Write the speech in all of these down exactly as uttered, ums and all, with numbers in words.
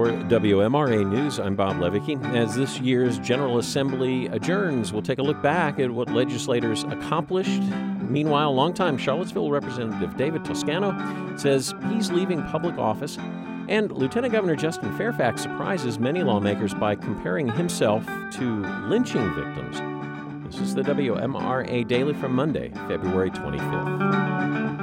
For W M R A News, I'm Bob Levicki. As this year's General Assembly adjourns, we'll take a look back at what legislators accomplished. Meanwhile, longtime Charlottesville Representative David Toscano says he's leaving public office. And Lieutenant Governor Justin Fairfax surprises many lawmakers by comparing himself to lynching victims. This is the W M R A Daily from Monday, February twenty-fifth.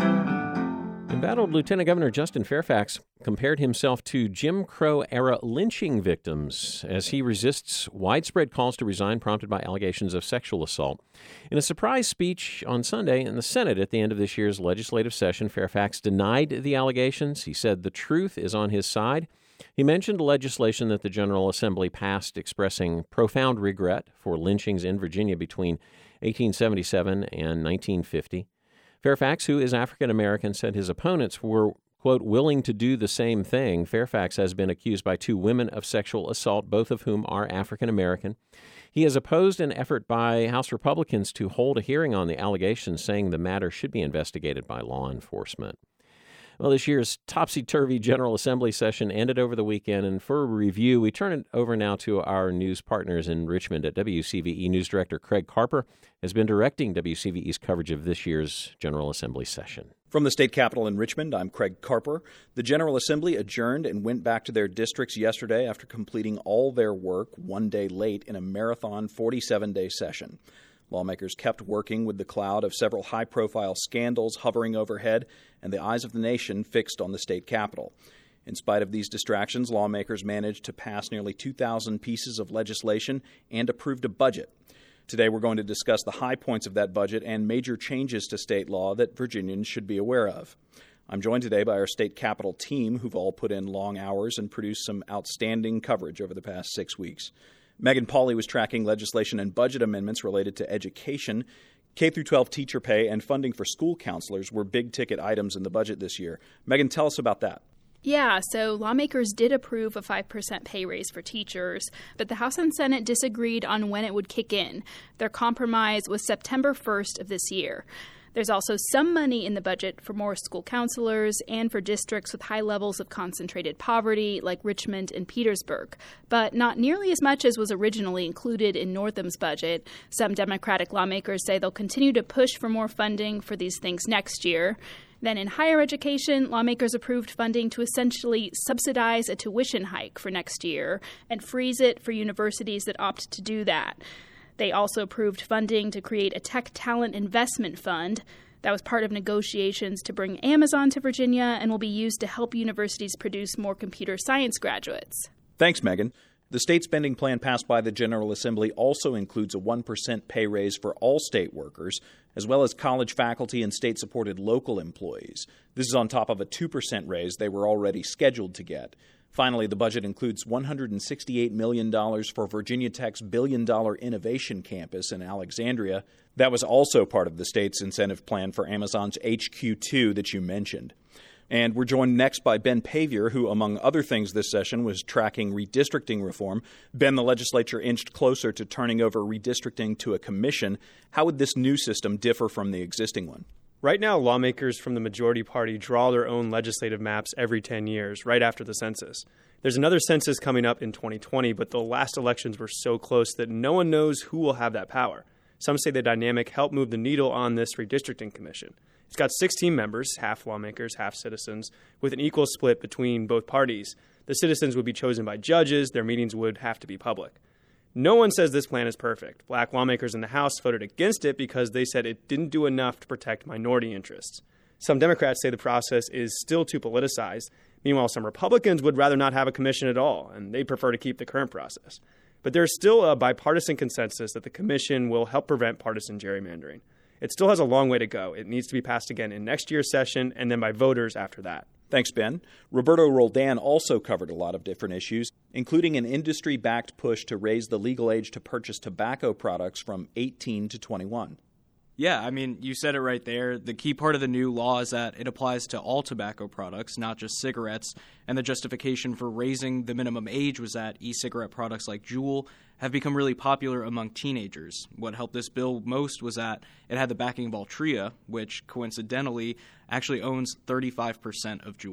Embattled Lieutenant Governor Justin Fairfax compared himself to Jim Crow-era lynching victims as he resists widespread calls to resign prompted by allegations of sexual assault. In a surprise speech on Sunday in the Senate at the end of this year's legislative session, Fairfax denied the allegations. He said the truth is on his side. He mentioned legislation that the General Assembly passed expressing profound regret for lynchings in Virginia between eighteen seventy-seven and nineteen fifty. Fairfax, who is African-American, said his opponents were, quote, willing to do the same thing. Fairfax has been accused by two women of sexual assault, both of whom are African-American. He has opposed an effort by House Republicans to hold a hearing on the allegations, saying the matter should be investigated by law enforcement. Well, this year's topsy-turvy General Assembly session ended over the weekend, and for a review, we turn it over now to our news partners in Richmond at W C V E. News Director Craig Carper has been directing W C V E's coverage of this year's General Assembly session. From the state capitol in Richmond, I'm Craig Carper. The General Assembly adjourned and went back to their districts yesterday after completing all their work one day late in a marathon forty-seven day session. Lawmakers kept working with the cloud of several high-profile scandals hovering overhead and the eyes of the nation fixed on the state capitol. In spite of these distractions, lawmakers managed to pass nearly two thousand pieces of legislation and approved a budget. Today, we're going to discuss the high points of that budget and major changes to state law that Virginians should be aware of. I'm joined today by our state capitol team, who've all put in long hours and produced some outstanding coverage over the past six weeks. Megan Pauley was tracking legislation and budget amendments related to education. K through twelve teacher pay and funding for school counselors were big-ticket items in the budget this year. Megan, tell us about that. Yeah, so lawmakers did approve a five percent pay raise for teachers, but the House and Senate disagreed on when it would kick in. Their compromise was September first of this year. There's also some money in the budget for more school counselors and for districts with high levels of concentrated poverty like Richmond and Petersburg, but not nearly as much as was originally included in Northam's budget. Some Democratic lawmakers say they'll continue to push for more funding for these things next year. Then in higher education, lawmakers approved funding to essentially subsidize a tuition hike for next year and freeze it for universities that opt to do that. They also approved funding to create a tech talent investment fund that was part of negotiations to bring Amazon to Virginia and will be used to help universities produce more computer science graduates. Thanks, Megan. The state spending plan passed by the General Assembly also includes a one percent pay raise for all state workers, as well as college faculty and state-supported local employees. This is on top of a two percent raise they were already scheduled to get. Finally, the budget includes one hundred sixty-eight million dollars for Virginia Tech's billion-dollar innovation campus in Alexandria. That was also part of the state's incentive plan for Amazon's H Q two that you mentioned. And we're joined next by Ben Paviour, who, among other things this session, was tracking redistricting reform. Ben, the legislature inched closer to turning over redistricting to a commission. How would this new system differ from the existing one? Right now, lawmakers from the majority party draw their own legislative maps every ten years, right after the census. There's another census coming up in twenty twenty, but the last elections were so close that no one knows who will have that power. Some say the dynamic helped move the needle on this redistricting commission. It's got sixteen members, half lawmakers, half citizens, with an equal split between both parties. The citizens would be chosen by judges. Their meetings would have to be public. No one says this plan is perfect. Black lawmakers in the House voted against it because they said it didn't do enough to protect minority interests. Some Democrats say the process is still too politicized. Meanwhile, some Republicans would rather not have a commission at all, and they prefer to keep the current process. But there's still a bipartisan consensus that the commission will help prevent partisan gerrymandering. It still has a long way to go. It needs to be passed again in next year's session and then by voters after that. Thanks, Ben. Roberto Roldan also covered a lot of different issues, including an industry-backed push to raise the legal age to purchase tobacco products from eighteen to twenty-one. Yeah, I mean, you said it right there. The key part of the new law is that it applies to all tobacco products, not just cigarettes. And the justification for raising the minimum age was that e-cigarette products like Juul have become really popular among teenagers. What helped this bill most was that it had the backing of Altria, which coincidentally actually owns thirty-five percent of Juul.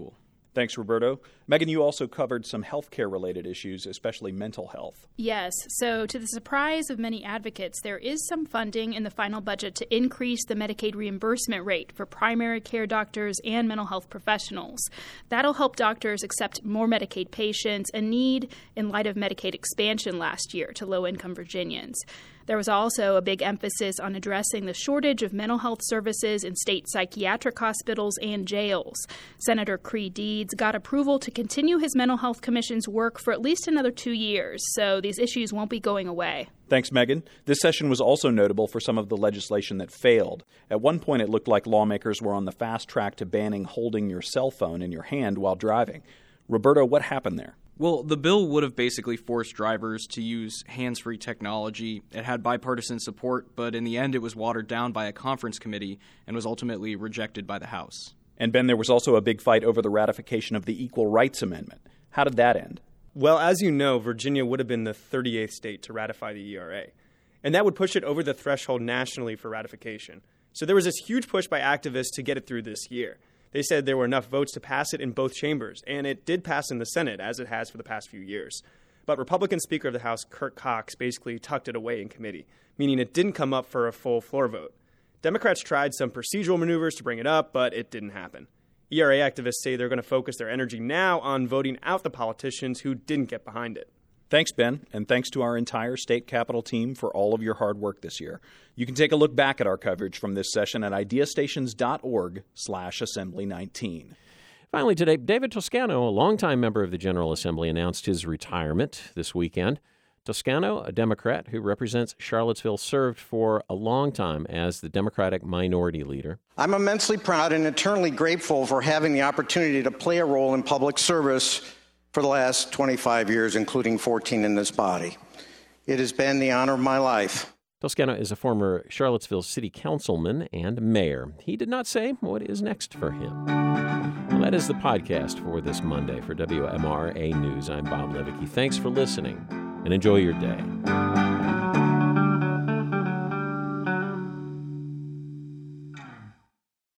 Thanks, Roberto. Megan, you also covered some healthcare-related issues, especially mental health. Yes. So to the surprise of many advocates, there is some funding in the final budget to increase the Medicaid reimbursement rate for primary care doctors and mental health professionals. That'll help doctors accept more Medicaid patients, a need in light of Medicaid expansion last year to low-income Virginians. There was also a big emphasis on addressing the shortage of mental health services in state psychiatric hospitals and jails. Senator Creed Deeds got approval to continue his Mental Health Commission's work for at least another two years, so these issues won't be going away. Thanks, Megan. This session was also notable for some of the legislation that failed. At one point, it looked like lawmakers were on the fast track to banning holding your cell phone in your hand while driving. Roberto, what happened there? Well, the bill would have basically forced drivers to use hands-free technology. It had bipartisan support, but in the end it was watered down by a conference committee and was ultimately rejected by the House. And Ben, there was also a big fight over the ratification of the Equal Rights Amendment. How did that end? Well, as you know, Virginia would have been the thirty-eighth state to ratify the E R A, and that would push it over the threshold nationally for ratification. So there was this huge push by activists to get it through this year. They said there were enough votes to pass it in both chambers, and it did pass in the Senate, as it has for the past few years. But Republican Speaker of the House Kurt Cox basically tucked it away in committee, meaning it didn't come up for a full floor vote. Democrats tried some procedural maneuvers to bring it up, but it didn't happen. E R A activists say they're going to focus their energy now on voting out the politicians who didn't get behind it. Thanks, Ben, and thanks to our entire state capitol team for all of your hard work this year. You can take a look back at our coverage from this session at ideastations.org slash assembly 19. Finally today, David Toscano, a longtime member of the General Assembly, announced his retirement this weekend. Toscano, a Democrat who represents Charlottesville, served for a long time as the Democratic Minority Leader. I'm immensely proud and eternally grateful for having the opportunity to play a role in public service for the last twenty-five years, including fourteen in this body. It has been the honor of my life. Toscano is a former Charlottesville city councilman and mayor. He did not say what is next for him. Well, that is the podcast for this Monday. For W M R A News, I'm Bob Levicki. Thanks for listening, and enjoy your day.